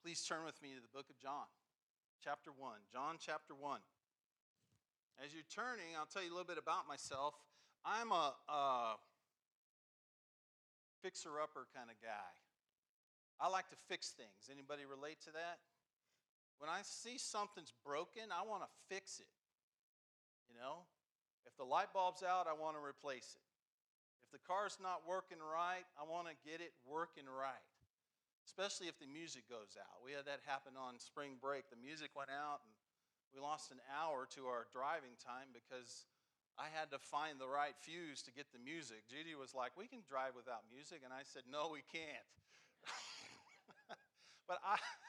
Please turn with me to the book of John, chapter 1. John, chapter 1. As you're turning, I'll tell you a little bit about myself. I'm a fixer-upper kind of guy. I like to fix things. Anybody relate to that? When I see something's broken, I want to fix it. You know? If the light bulb's out, I want to replace it. If the car's not working right, I want to get it working right. Especially if the music goes out. We had that happen on spring break. The music went out and we lost an hour to our driving time because I had to find the right fuse to get the music. Judy was like, "We can drive without music." And I said, "No, we can't." But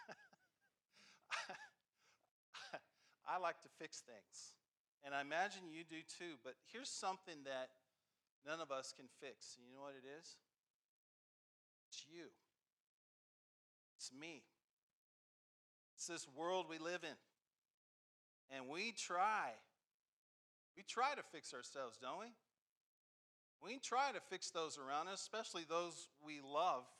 I like to fix things. And I imagine you do too. But here's something that none of us can fix. And you know what it is? It's you. It's me. It's this world we live in. And we try to fix ourselves, don't we? We try to fix those around us, especially those we love.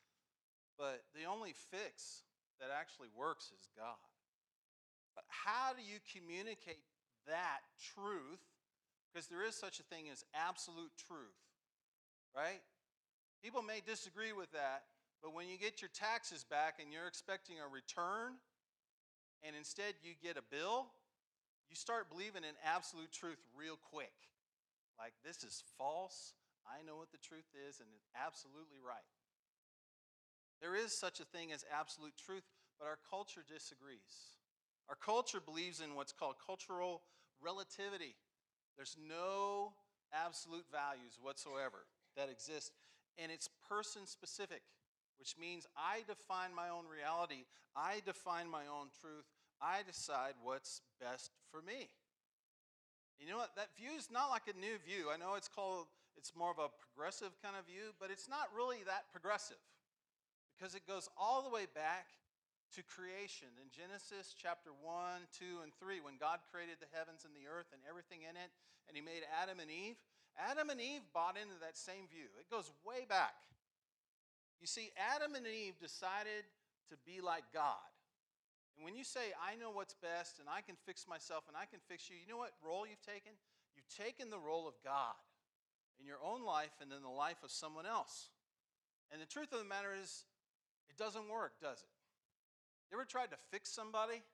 But the only fix that actually works is God. But how do you communicate that truth? Because there is such a thing as absolute truth, right? People may disagree with that, but when you get your taxes back and you're expecting a return, and instead you get a bill, you start believing in absolute truth real quick. Like, this is false. I know what the truth is, and it's absolutely right. There is such a thing as absolute truth, but our culture disagrees. Our culture believes in what's called cultural relativity. There's no absolute values whatsoever that exist, and it's person-specific, which means I define my own reality. I define my own truth. I decide what's best for me. You know what? That view is not like a new view. I know it's more of a progressive kind of view, but it's not really that progressive because it goes all the way back to creation in Genesis chapter 1, 2, and 3, when God created the heavens and the earth and everything in it, and he made Adam and Eve. Adam and Eve bought into that same view. It goes way back. You see, Adam and Eve decided to be like God. And when you say, I know what's best, and I can fix myself, and I can fix you, you know what role you've taken? You've taken the role of God in your own life and in the life of someone else. And the truth of the matter is, it doesn't work, does it? You ever tried to fix somebody? It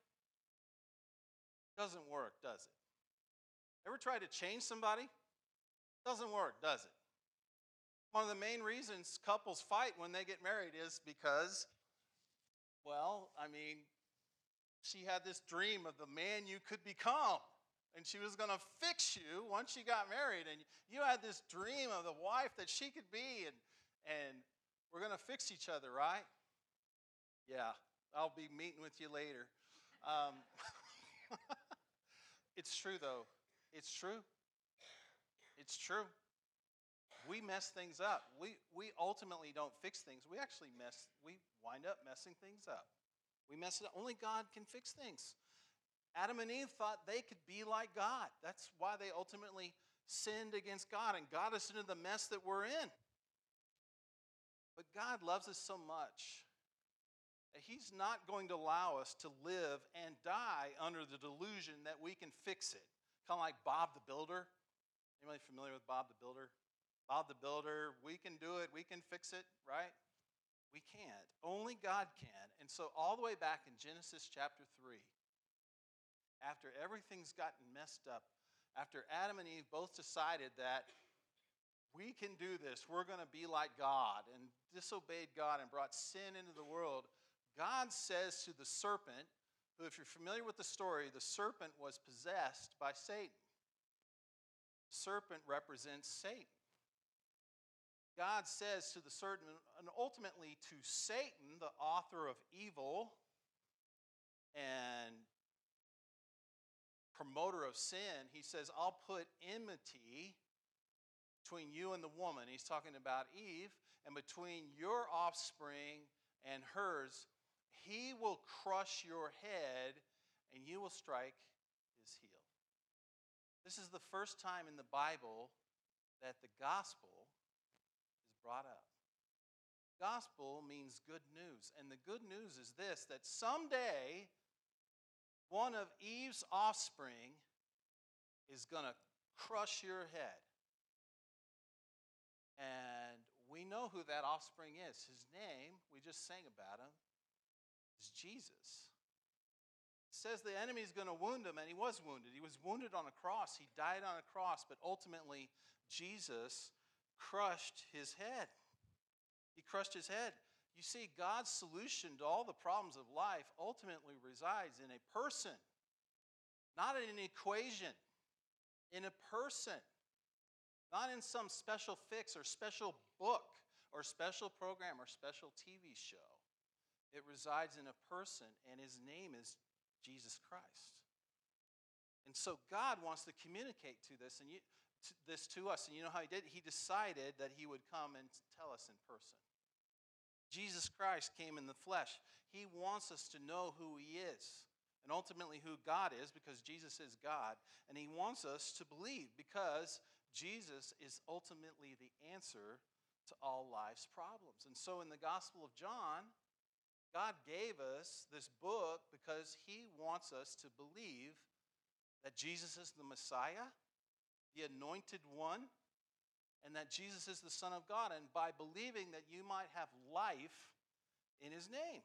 doesn't work, does it? Ever tried to change somebody? It doesn't work, does it? One of the main reasons couples fight when they get married is because, she had this dream of the man you could become. And she was going to fix you once you got married. And you had this dream of the wife that she could be. And we're going to fix each other, right? Yeah, I'll be meeting with you later. It's true, though. It's true. It's true. We mess things up. We ultimately don't fix things. We wind up messing things up. We mess it up. Only God can fix things. Adam and Eve thought they could be like God. That's why they ultimately sinned against God and got us into the mess that we're in. But God loves us so much that he's not going to allow us to live and die under the delusion that we can fix it. Kind of like Bob the Builder. Anybody familiar with Bob the Builder? Bob the Builder, we can do it, we can fix it, right? We can't. Only God can. And so all the way back in Genesis chapter 3, after everything's gotten messed up, after Adam and Eve both decided that we can do this, we're going to be like God, and disobeyed God and brought sin into the world, God says to the serpent, who, if you're familiar with the story, the serpent was possessed by Satan. The serpent represents Satan. God says to the serpent, and ultimately to Satan, the author of evil and promoter of sin, he says, I'll put enmity between you and the woman. He's talking about Eve, and between your offspring and hers, he will crush your head and you will strike his heel. This is the first time in the Bible that the gospel is brought up. Gospel means good news. And the good news is this, that someday one of Eve's offspring is going to crush your head. And we know who that offspring is. His name, we just sang about him, is Jesus. It says the enemy is going to wound him, and he was wounded. He was wounded on a cross. He died on a cross, but ultimately Jesus crushed his head. He crushed his head. You see, God's solution to all the problems of life ultimately resides in a person, not in an equation, in a person, not in some special fix or special book or special program or special TV show. It resides in a person, and his name is Jesus Christ. And so God wants to communicate this to us. And you know how he did? He decided that he would come and tell us in person. Jesus Christ came in the flesh. He wants us to know who he is and ultimately who God is, because Jesus is God. And he wants us to believe because Jesus is ultimately the answer to all life's problems. And so in the Gospel of John, God gave us this book because he wants us to believe that Jesus is the Messiah, the anointed one, and that Jesus is the Son of God, and by believing that you might have life in his name.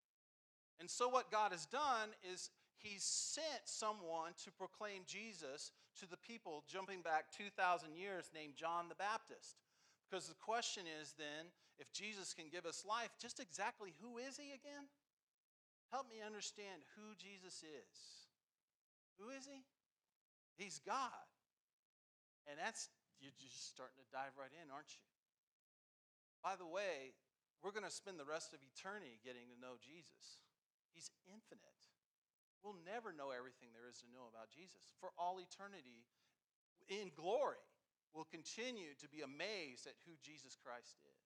And so what God has done is he's sent someone to proclaim Jesus to the people jumping back 2,000 years named John the Baptist. Because the question is then, if Jesus can give us life, just exactly who is he again? Help me understand who Jesus is. Who is he? He's God. And you're just starting to dive right in, aren't you? By the way, we're going to spend the rest of eternity getting to know Jesus. He's infinite. We'll never know everything there is to know about Jesus. For all eternity, in glory, we'll continue to be amazed at who Jesus Christ is.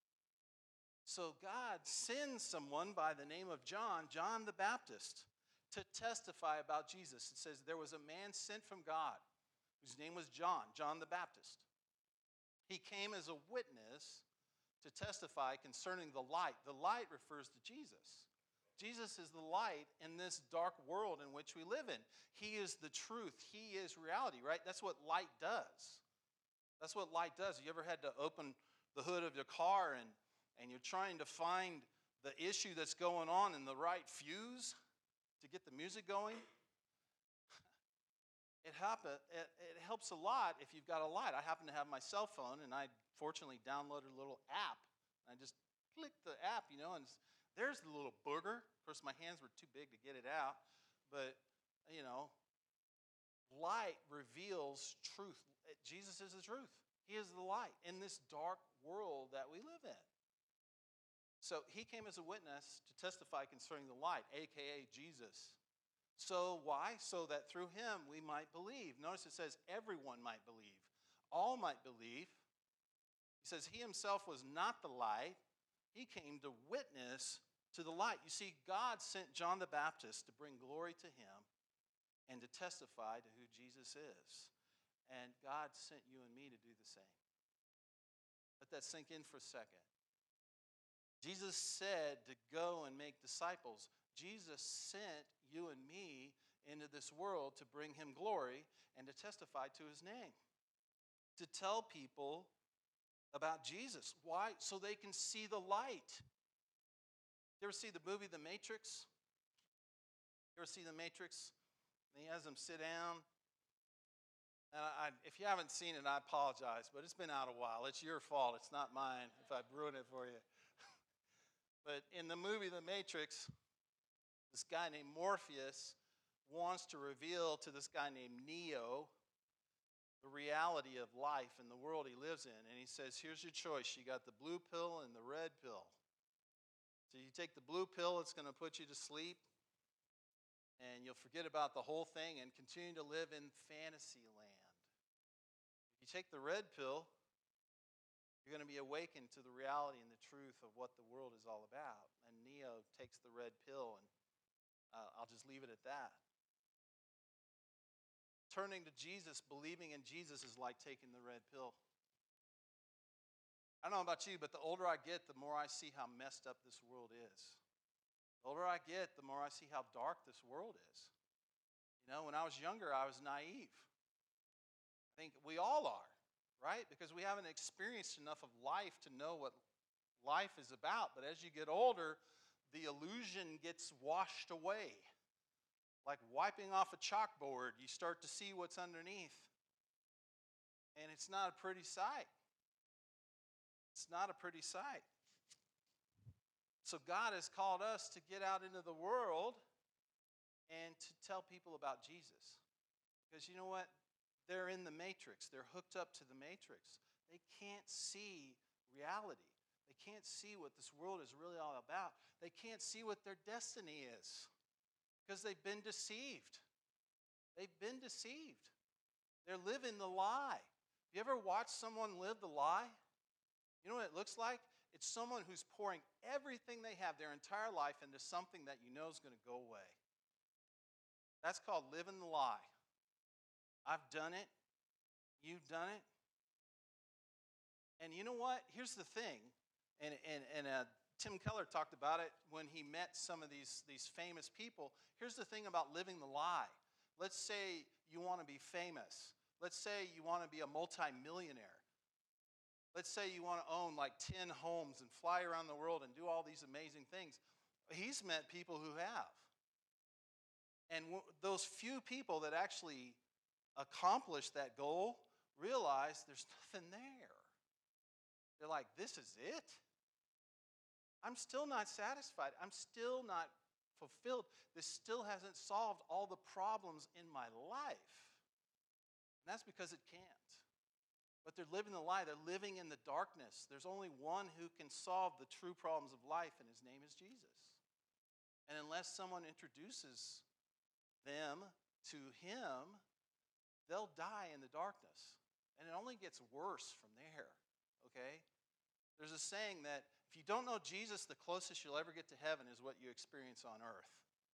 So God sends someone by the name of John the Baptist, to testify about Jesus. It says there was a man sent from God whose name was John the Baptist. He came as a witness to testify concerning the light. The light refers to Jesus. Jesus is the light in this dark world in which we live in. He is the truth. He is reality, right? That's what light does. That's what light does. You ever had to open the hood of your car and you're trying to find the issue that's going on in the right fuse to get the music going? It helps a lot if you've got a light. I happen to have my cell phone, and I fortunately downloaded a little app. I just clicked the app, and there's the little booger. Of course, my hands were too big to get it out. But, light reveals truth. Jesus is the truth. He is the light in this dark world that we live in. So he came as a witness to testify concerning the light, a.k.a. Jesus. So why? So that through him we might believe. Notice it says everyone might believe. All might believe. He says he himself was not the light. He came to witness to the light. You see, God sent John the Baptist to bring glory to him and to testify to who Jesus is. And God sent you and me to do the same. Let that sink in for a second. Jesus said to go and make disciples. Jesus sent you and me into this world to bring him glory and to testify to his name. To tell people about Jesus. Why? So they can see the light. You ever see the movie The Matrix? You ever see The Matrix? And he has them sit down. And if you haven't seen it, I apologize, but it's been out a while. It's your fault. It's not mine if I've ruined it for you. But in the movie The Matrix, this guy named Morpheus wants to reveal to this guy named Neo the reality of life in the world he lives in. And he says, here's your choice. You got the blue pill and the red pill. So you take the blue pill, it's going to put you to sleep, and you'll forget about the whole thing and continue to live in fantasy land. If you take the red pill, you're going to be awakened to the reality and the truth of what the world is all about. And Neo takes the red pill, and I'll just leave it at that. Turning to Jesus, believing in Jesus is like taking the red pill. I don't know about you, but the older I get, the more I see how messed up this world is. The older I get, the more I see how dark this world is. You know, when I was younger, I was naive. I think we all are, right? Because we haven't experienced enough of life to know what life is about. But as you get older, the illusion gets washed away. Like wiping off a chalkboard, you start to see what's underneath. And it's not a pretty sight. It's not a pretty sight. So God has called us to get out into the world and to tell people about Jesus. Because you know what? They're in the matrix. They're hooked up to the matrix. They can't see reality. They can't see what this world is really all about. They can't see what their destiny is because they've been deceived. They've been deceived. They're living the lie. You ever watch someone live the lie? You know what it looks like? It's someone who's pouring everything they have, their entire life, into something that you know is going to go away. That's called living the lie. I've done it. You've done it. And you know what? Here's the thing. And Tim Keller talked about it when he met some of these famous people. Here's the thing about living the lie. Let's say you want to be famous. Let's say you want to be a multimillionaire. Let's say you want to own like 10 homes and fly around the world and do all these amazing things. He's met people who have. And those few people that actually accomplish that goal realize there's nothing there. They're like, this is it? I'm still not satisfied. I'm still not fulfilled. This still hasn't solved all the problems in my life. And that's because it can't. But they're living the lie. They're living in the darkness. There's only one who can solve the true problems of life, and his name is Jesus. And unless someone introduces them to him, they'll die in the darkness. And it only gets worse from there, okay? There's a saying that if you don't know Jesus, the closest you'll ever get to heaven is what you experience on earth.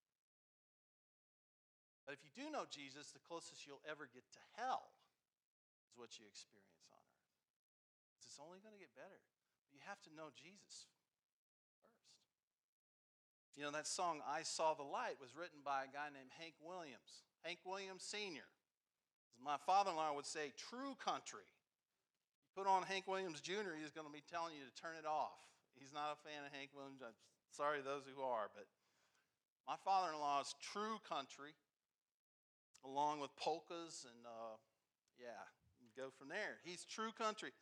But if you do know Jesus, the closest you'll ever get to hell is what you experience on earth. It's only going to get better. But you have to know Jesus first. You know, that song, I Saw the Light, was written by a guy named Hank Williams. Hank Williams Sr. As my father-in-law would say, true country. You put on Hank Williams Jr., he's going to be telling you to turn it off. He's not a fan of Hank Williams. I'm sorry to those who are, but my father-in-law is true country, along with polkas and, go from there. He's true country.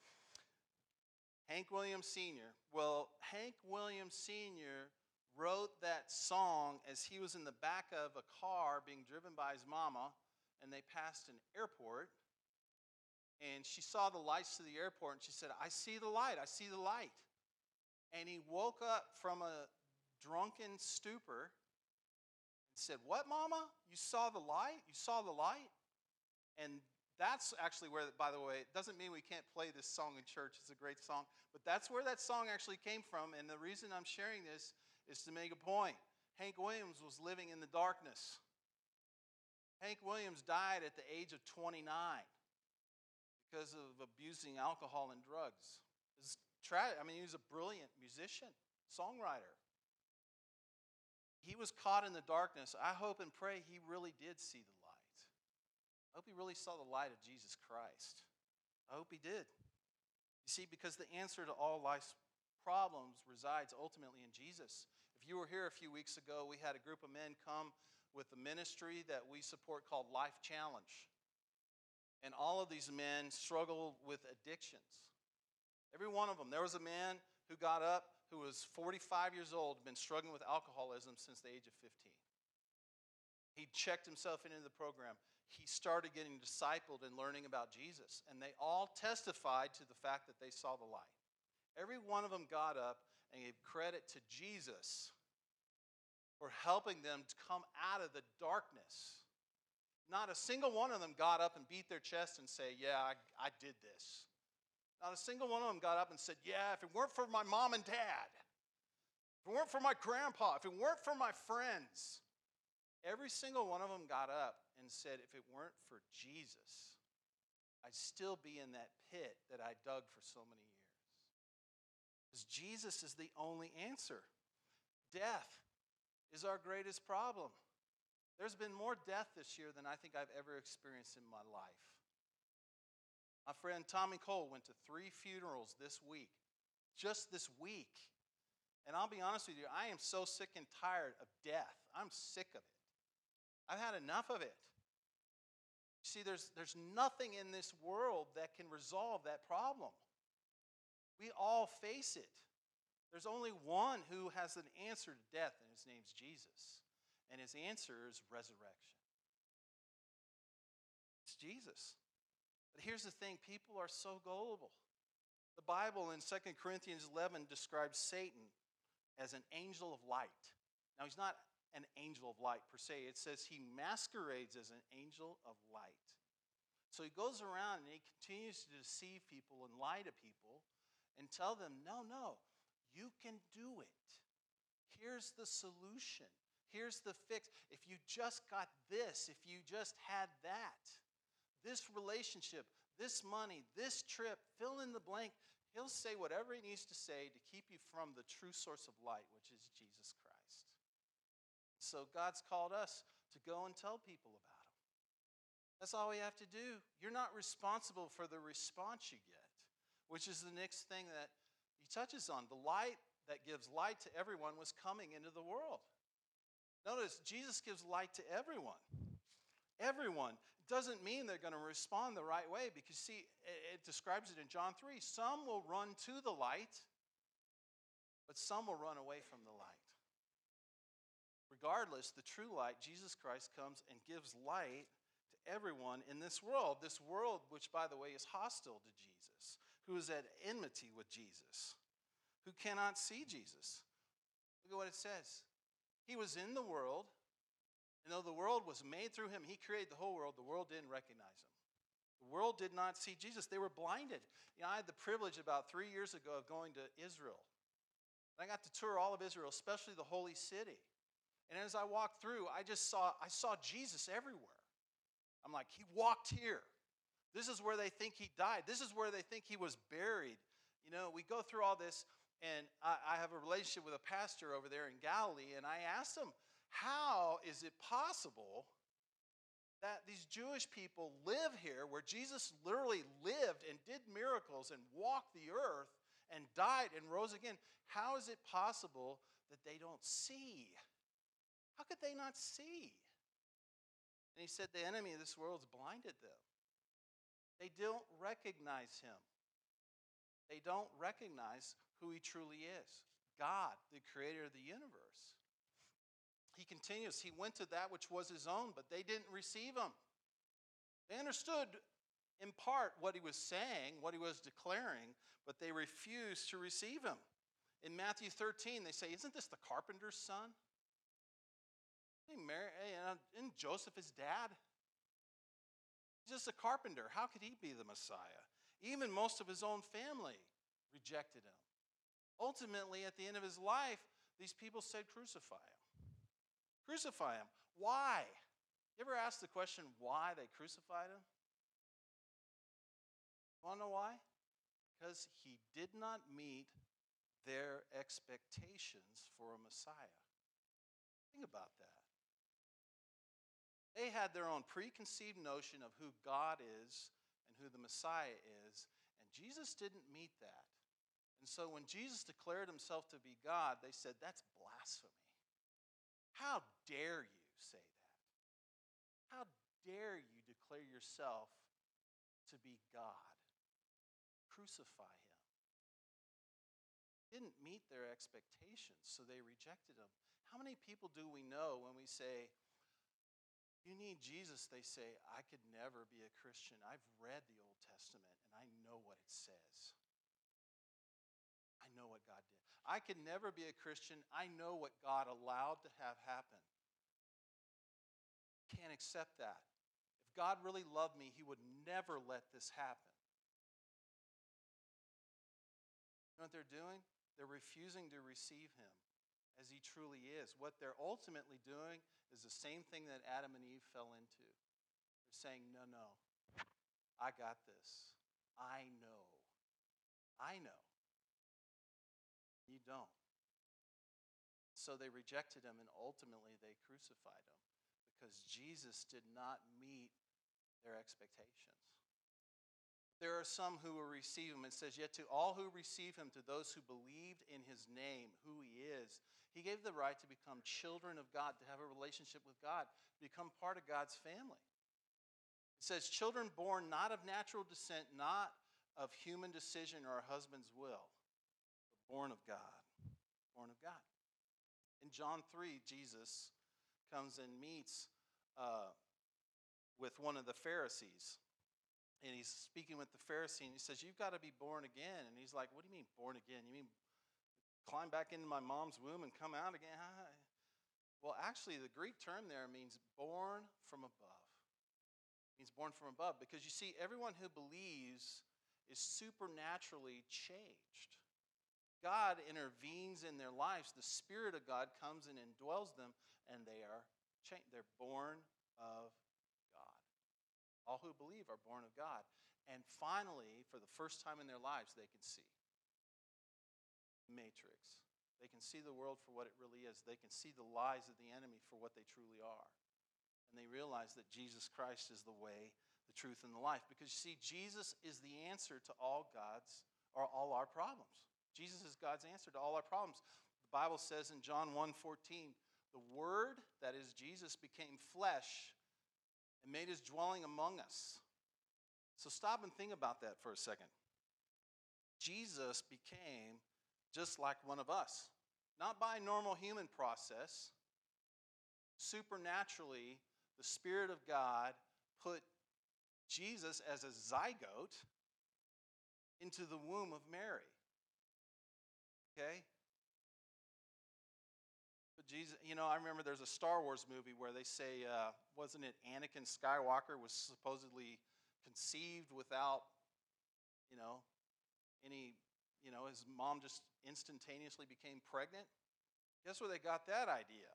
Hank Williams Sr. Well, Hank Williams Sr. wrote that song as he was in the back of a car being driven by his mama, and they passed an airport, and she saw the lights to the airport, and she said, I see the light, I see the light. And he woke up from a drunken stupor and said, what, Mama? You saw the light? You saw the light? And that's actually where, by the way, it doesn't mean we can't play this song in church. It's a great song. But that's where that song actually came from. And the reason I'm sharing this is to make a point. Hank Williams was living in the darkness. Hank Williams died at the age of 29 because of abusing alcohol and drugs. It's tragic. I mean, he was a brilliant musician, songwriter. He was caught in the darkness. I hope and pray he really did see the light. I hope he really saw the light of Jesus Christ. I hope he did. You see, because the answer to all life's problems resides ultimately in Jesus. If you were here a few weeks ago, we had a group of men come with a ministry that we support called Life Challenge. And all of these men struggle with addictions. Every one of them. There was a man who got up who was 45 years old, been struggling with alcoholism since the age of 15. He checked himself into the program. He started getting discipled and learning about Jesus. And they all testified to the fact that they saw the light. Every one of them got up and gave credit to Jesus for helping them to come out of the darkness. Not a single one of them got up and beat their chest and say, yeah, I did this. Not a single one of them got up and said, yeah, if it weren't for my mom and dad, if it weren't for my grandpa, if it weren't for my friends. Every single one of them got up and said, if it weren't for Jesus, I'd still be in that pit that I dug for so many years. Because Jesus is the only answer. Death is our greatest problem. There's been more death this year than I think I've ever experienced in my life. My friend Tommy Cole went to 3 funerals this week, just this week. And I'll be honest with you, I am so sick and tired of death. I'm sick of it. I've had enough of it. See, there's nothing in this world that can resolve that problem. We all face it. There's only one who has an answer to death, and his name's Jesus. And his answer is resurrection. It's Jesus. But here's the thing, people are so gullible. The Bible in 2 Corinthians 11 describes Satan as an angel of light. Now, he's not an angel of light per se. It says he masquerades as an angel of light. So he goes around and he continues to deceive people and lie to people and tell them, no, you can do it. Here's the solution. Here's the fix. If you just got this, if you just had that, this relationship, this money, this trip, fill in the blank, he'll say whatever he needs to say to keep you from the true source of light, which is Jesus Christ. So God's called us to go and tell people about him. That's all we have to do. You're not responsible for the response you get, which is the next thing that he touches on. The light that gives light to everyone was coming into the world. Notice, Jesus gives light to everyone. Everyone. It doesn't mean they're going to respond the right way because, see, it describes it in John 3. Some will run to the light, but some will run away from the light. Regardless, the true light, Jesus Christ, comes and gives light to everyone in this world. This world, which, by the way, is hostile to Jesus, who is at enmity with Jesus, who cannot see Jesus. Look at what it says. He was in the world, and though the world was made through him, he created the whole world, the world didn't recognize him. The world did not see Jesus. They were blinded. I had the privilege about 3 years ago of going to Israel. And I got to tour all of Israel, especially the holy city. And as I walked through, I saw Jesus everywhere. I'm like, he walked here. This is where they think he died. This is where they think he was buried. We go through all this. And I have a relationship with a pastor over there in Galilee, and I asked him, how is it possible that these Jewish people live here where Jesus literally lived and did miracles and walked the earth and died and rose again? How is it possible that they don't see? How could they not see? And he said the enemy of this world has blinded them. They don't recognize him. They don't recognize who he truly is. God, the creator of the universe. He continues, he went to that which was his own, but they didn't receive him. They understood in part what he was saying, what he was declaring, but they refused to receive him. In Matthew 13, they say, isn't this the carpenter's son? Isn't Joseph his dad? He's just a carpenter. How could he be the Messiah? Even most of his own family rejected him. Ultimately, at the end of his life, these people said, crucify him. Crucify him. Why? You ever ask the question why they crucified him? You want to know why? Because he did not meet their expectations for a Messiah. Think about that. They had their own preconceived notion of who God is and who the Messiah is, and Jesus didn't meet that. And so when Jesus declared himself to be God, they said, that's blasphemy. How dare you say that? How dare you declare yourself to be God? Crucify him. Didn't meet their expectations, so they rejected him. How many people do we know when we say, you need Jesus, they say, I could never be a Christian. I've read the Old Testament and I know what it says. I know what God did. I could never be a Christian. I know what God allowed to have happen. Can't accept that. If God really loved me, he would never let this happen. You know what they're doing? They're refusing to receive him as he truly is. What they're ultimately doing is the same thing that Adam and Eve fell into. They're saying, no, I got this. I know. You don't. So they rejected him, and ultimately they crucified him because Jesus did not meet their expectations. There are some who will receive him. It says, yet to all who receive him, to those who believed in his name, who he is, he gave the right to become children of God, to have a relationship with God, to become part of God's family. It says, children born not of natural descent, not of human decision or a husband's will, but born of God. Born of God. In John 3, Jesus comes and meets with one of the Pharisees. And he's speaking with the Pharisee, and he says, you've got to be born again. And he's like, what do you mean born again? You mean climb back into my mom's womb and come out again? Well, actually, the Greek term there means born from above. It means born from above, because you see, everyone who believes is supernaturally changed. God intervenes in their lives. The Spirit of God comes and indwells them, and they are changed. They're born of God. All who believe are born of God. And finally, for the first time in their lives, they can see the matrix. They can see the world for what it really is. They can see the lies of the enemy for what they truly are. And they realize that Jesus Christ is the way, the truth, and the life. Because you see, Jesus is the answer to all our problems. Jesus is God's answer to all our problems. The Bible says in John 1:14, the Word, that is Jesus, became flesh and made his dwelling among us. So stop and think about that for a second. Jesus became just like one of us. Not by a normal human process. Supernaturally, the Spirit of God put Jesus as a zygote into the womb of Mary. Okay? But Jesus, I remember there's a Star Wars movie where they say, wasn't it Anakin Skywalker was supposedly conceived without, his mom just instantaneously became pregnant? Guess where they got that idea?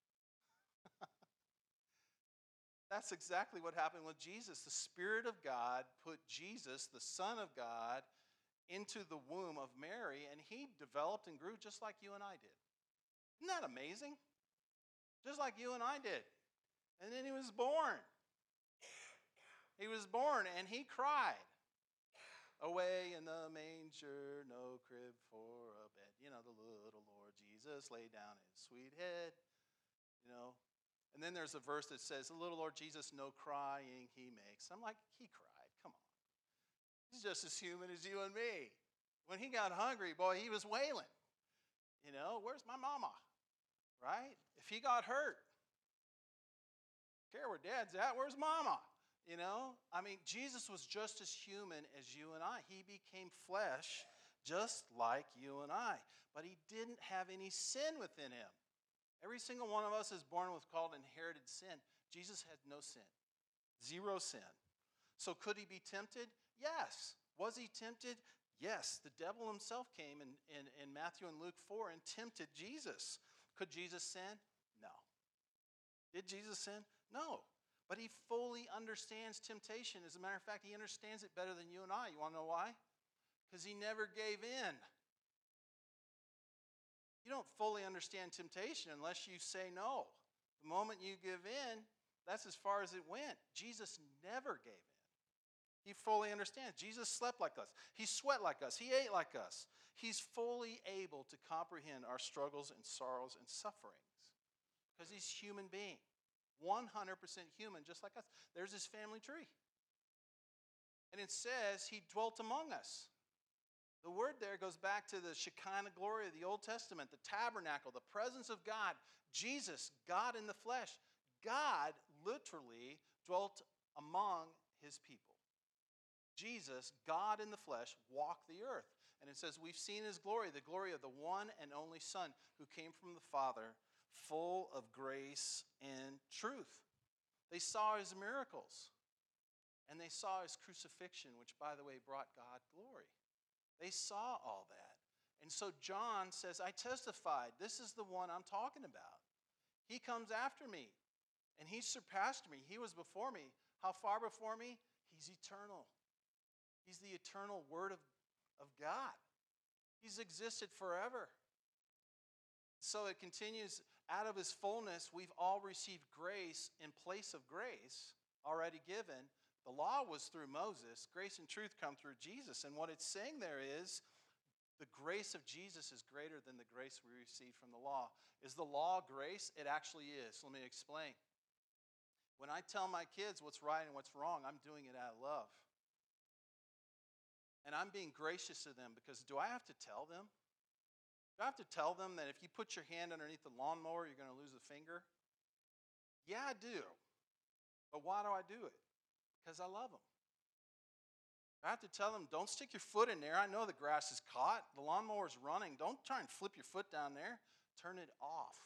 That's exactly what happened with Jesus. The Spirit of God put Jesus, the Son of God, into the womb of Mary, and he developed and grew just like you and I did. Isn't that amazing? Just like you and I did. And then he was born. He was born, and he cried. Away in the manger, no crib for a bed. The little Lord Jesus laid down his sweet head. And then there's a verse that says, the little Lord Jesus, no crying he makes. I'm like, he cried. Come on. He's just as human as you and me. When he got hungry, boy, he was wailing. Where's my mama? Right? If he got hurt, care where dad's at, where's mama? Jesus was just as human as you and I. He became flesh just like you and I. But he didn't have any sin within him. Every single one of us is born with called inherited sin. Jesus had no sin. Zero sin. So could he be tempted? Yes. Was he tempted? Yes. The devil himself came in Matthew and Luke 4 and tempted Jesus. Could Jesus sin? No. Did Jesus sin? No. But he fully understands temptation. As a matter of fact, he understands it better than you and I. You want to know why? Because he never gave in. You don't fully understand temptation unless you say no. The moment you give in, that's as far as it went. Jesus never gave in. He fully understands. Jesus slept like us. He sweat like us. He ate like us. He's fully able to comprehend our struggles and sorrows and sufferings because he's a human being. 100% human, just like us. There's his family tree. And it says he dwelt among us. The word there goes back to the Shekinah glory of the Old Testament, the tabernacle, the presence of God. Jesus, God in the flesh. God literally dwelt among his people. Jesus, God in the flesh, walked the earth. And it says we've seen his glory, the glory of the one and only Son who came from the Father, full of grace and truth. They saw his miracles. And they saw his crucifixion, which, by the way, brought God glory. They saw all that. And so John says, I testified, this is the one I'm talking about. He comes after me, and he surpassed me. He was before me. How far before me? He's eternal. He's the eternal Word of God. He's existed forever. So it continues, out of his fullness, we've all received grace in place of grace already given. The law was through Moses. Grace and truth come through Jesus. And what it's saying there is the grace of Jesus is greater than the grace we received from the law. Is the law grace? It actually is. Let me explain. When I tell my kids what's right and what's wrong, I'm doing it out of love. And I'm being gracious to them because do I have to tell them? Do I have to tell them that if you put your hand underneath the lawnmower, you're going to lose a finger? Yeah, I do. But why do I do it? Because I love them. I have to tell them, don't stick your foot in there. I know the grass is caught. The lawnmower is running. Don't try and flip your foot down there. Turn it off.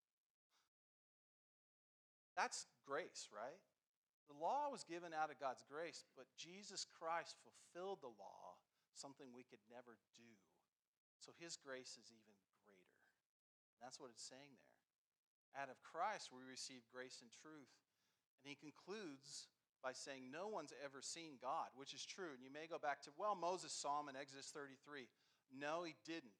That's grace, right? The law was given out of God's grace, but Jesus Christ fulfilled the law, something we could never do. So his grace is even greater. That's what it's saying there. Out of Christ, we receive grace and truth. And he concludes by saying, no one's ever seen God, which is true. And you may go back to, well, Moses saw him in Exodus 33. No, he didn't.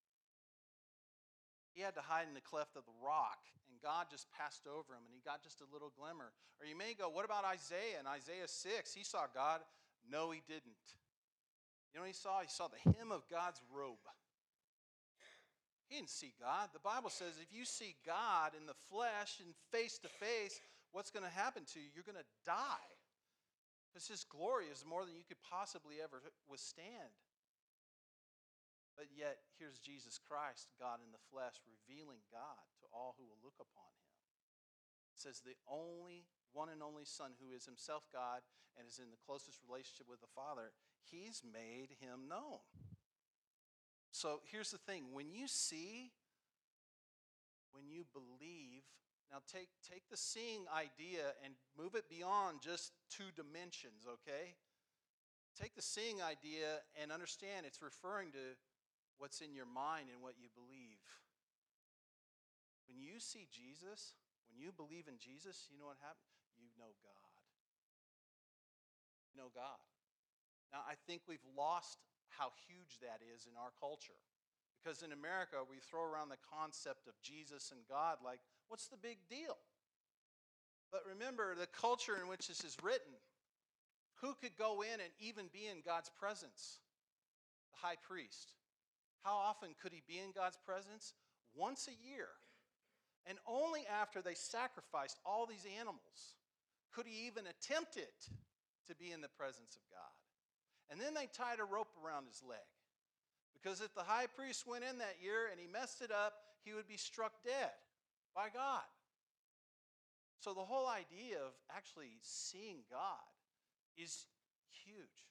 He had to hide in the cleft of the rock, and God just passed over him, and he got just a little glimmer. Or you may go, what about Isaiah? In Isaiah 6, he saw God. No, he didn't. You know what he saw? He saw the hem of God's robe. He didn't see God. The Bible says if you see God in the flesh and face to face, what's going to happen to you? You're going to die. Because his glory is more than you could possibly ever withstand. But yet, here's Jesus Christ, God in the flesh, revealing God to all who will look upon him. It says the only, one and only Son who is himself God and is in the closest relationship with the Father, he's made him known. So here's the thing. When you see, when you believe, now take the seeing idea and move it beyond just 2 dimensions, okay? Take the seeing idea and understand it's referring to what's in your mind and what you believe. When you see Jesus, when you believe in Jesus, you know what happens? You know God. You know God. Now, I think we've lost how huge that is in our culture. Because in America, we throw around the concept of Jesus and God like, what's the big deal? But remember, the culture in which this is written, who could go in and even be in God's presence? The high priest. How often could he be in God's presence? Once a year. And only after they sacrificed all these animals could he even attempt it to be in the presence of God. And then they tied a rope around his leg. Because if the high priest went in that year and he messed it up, he would be struck dead by God. So the whole idea of actually seeing God is huge.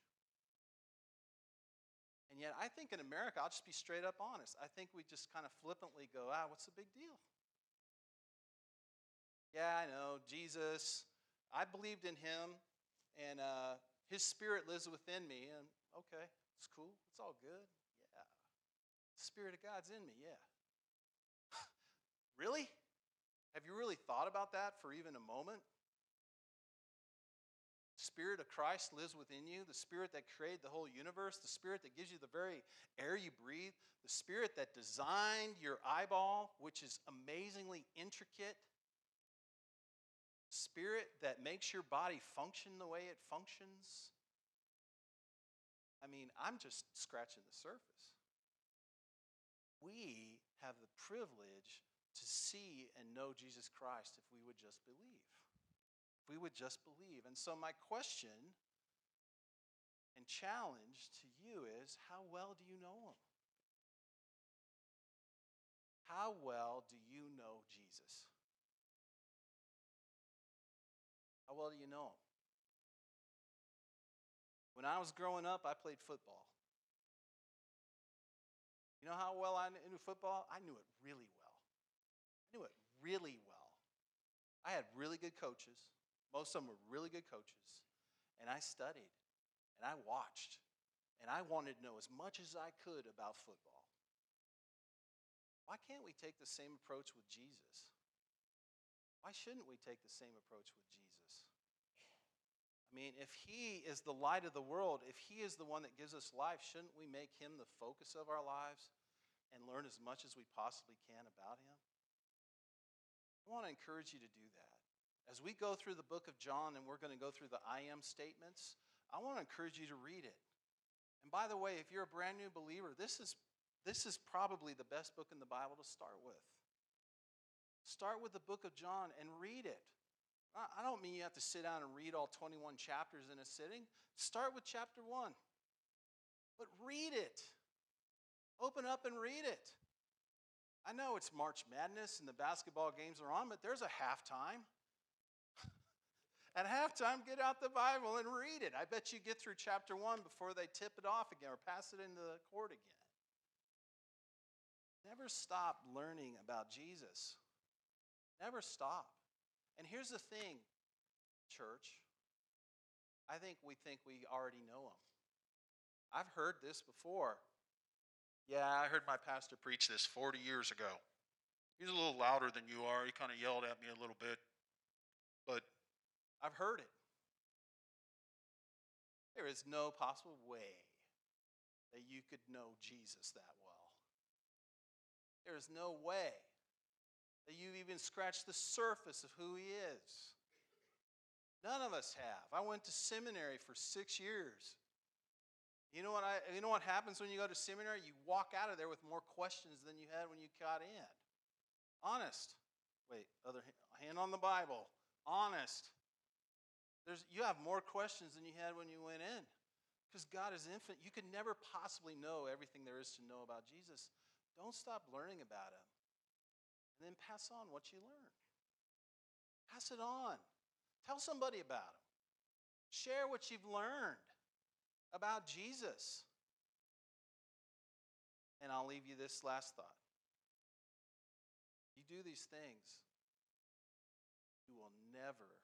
And yet I think in America, I'll just be straight up honest, I think we just kind of flippantly go, what's the big deal? Yeah, I know, Jesus, I believed in him, and his spirit lives within me, and okay, it's cool, it's all good. The Spirit of God's in me, yeah. Really? Have you really thought about that for even a moment? The Spirit of Christ lives within you, the Spirit that created the whole universe, the Spirit that gives you the very air you breathe, the Spirit that designed your eyeball, which is amazingly intricate, Spirit that makes your body function the way it functions. I mean, I'm just scratching the surface. We have the privilege to see and know Jesus Christ if we would just believe. If we would just believe. And so my question and challenge to you is, how well do you know him? How well do you know Jesus? How well do you know him? When I was growing up, I played football. You know how well I knew football? I knew it really well. I knew it really well. I had really good coaches. Most of them were really good coaches. And I studied, and I watched, and I wanted to know as much as I could about football. Why can't we take the same approach with Jesus? Why shouldn't we take the same approach with Jesus? I mean, if he is the light of the world, if he is the one that gives us life, shouldn't we make him the focus of our lives? and learn as much as we possibly can about him? I want to encourage you to do that. As we go through the book of John and we're going to go through the I am statements, I want to encourage you to read it. And by the way, if you're a brand new believer, this is probably the best book in the Bible to start with. Start with the book of John and read it. I don't mean you have to sit down and read all 21 chapters in a sitting. Start with chapter 1. But read it. Open up and read it. I know it's March Madness and the basketball games are on, but there's a halftime. At halftime, get out the Bible and read it. I bet you get through chapter 1 before they tip it off again or pass it into the court again. Never stop learning about Jesus. Never stop. And here's the thing, church. I think we already know him. I've heard this before. Yeah, I heard my pastor preach this 40 years ago. He's a little louder than you are. He kind of yelled at me a little bit. But I've heard it. There is no possible way that you could know Jesus that well. There is no way that you've even scratched the surface of who he is. None of us have. I went to seminary for 6 years. You know what happens when you go to seminary? You walk out of there with more questions than you had when you got in. Honest. Wait, other hand on the Bible. Honest. You have more questions than you had when you went in. Because God is infinite. You can never possibly know everything there is to know about Jesus. Don't stop learning about him. And then pass on what you learn. Pass it on. Tell somebody about him. Share what you've learned about Jesus. And I'll leave you this last thought. You do these things, you will never